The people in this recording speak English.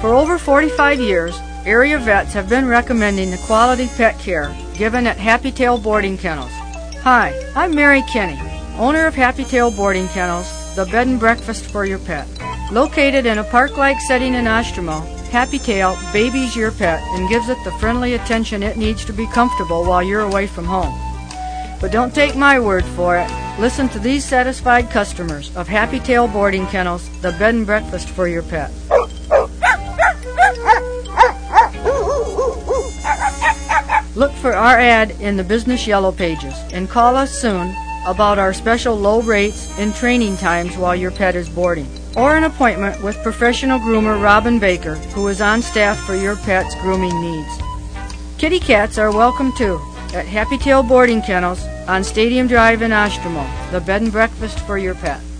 For over 45 years, area vets have been recommending the quality pet care given at Happy Tail Boarding Kennels. Hi, I'm Mary Kinney, owner of Happy Tail Boarding Kennels, the bed and breakfast for your pet. Located in a park-like setting in Ostromo, Happy Tail babies your pet and gives it the friendly attention it needs to be comfortable while you're away from home. But don't take my word for it. Listen to these satisfied customers of Happy Tail Boarding Kennels, the bed and breakfast for your pet. Look for our ad in the business yellow pages and call us soon about our special low rates and training times while your pet is boarding, or an appointment with professional groomer Robin Baker, who is on staff for your pet's grooming needs. Kitty cats are welcome too at Happy Tail Boarding Kennels on Stadium Drive in Ostromo, the bed and breakfast for your pet.